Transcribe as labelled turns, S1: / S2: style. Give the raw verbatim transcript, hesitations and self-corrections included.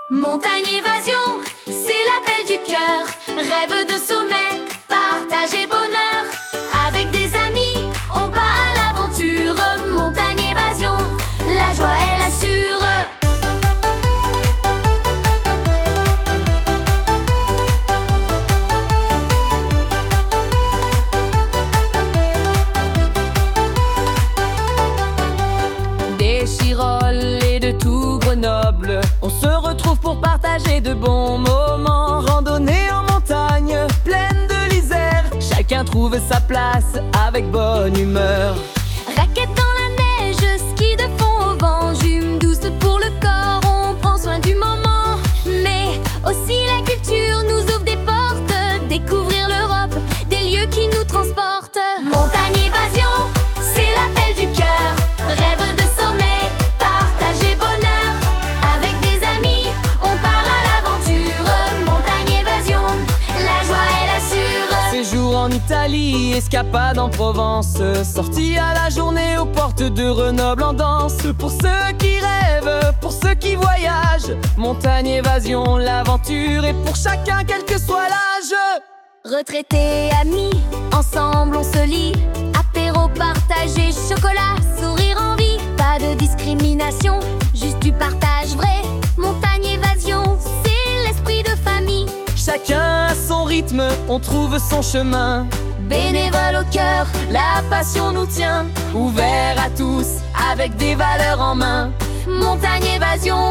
S1: Montagne évasion, c'est l'appel du cœur. Rêve de sommet, partage et bonheur. Avec des amis, on part à l'aventure. Montagne évasion, la joie elle assure.
S2: Des Chirolles et de tout Grenoble, on se retrouve pour partager de bons moments. Randonnée en montagne, pleine de l'Isère, chacun trouve sa place avec bonne humeur.
S1: Raquettes dans la neige, ski de fond au vent, jume douce pour le corps, on prend soin du moment. Mais aussi la culture nous ouvre des portes, découvrir l'Europe, des lieux qui nous transportent. Montagne évasion, c'est l'appel du cœur. Rêve de sommet, partage et bonheur. Avec des amis, on part à l'aventure. Montagne évasion, la joie elle assure.
S2: Séjour en Italie, escapade en Provence, sortie à la journée aux portes de Grenoble en danse. Pour ceux qui rêvent, pour ceux qui voyagent, montagne évasion, l'aventure est pour chacun quel que soit l'âge.
S1: Retraités, amis, ensemble on se lie. Apéro partagé, chocolat, sourire en vie. Pas de discrimination, juste du partage vrai. Montagne évasion, c'est l'esprit de famille.
S2: Chacun à son rythme, on trouve son chemin.
S1: Bénévole au cœur,
S2: La passion nous tient, ouvert à tous, avec des valeurs en main.
S1: montagne évasion,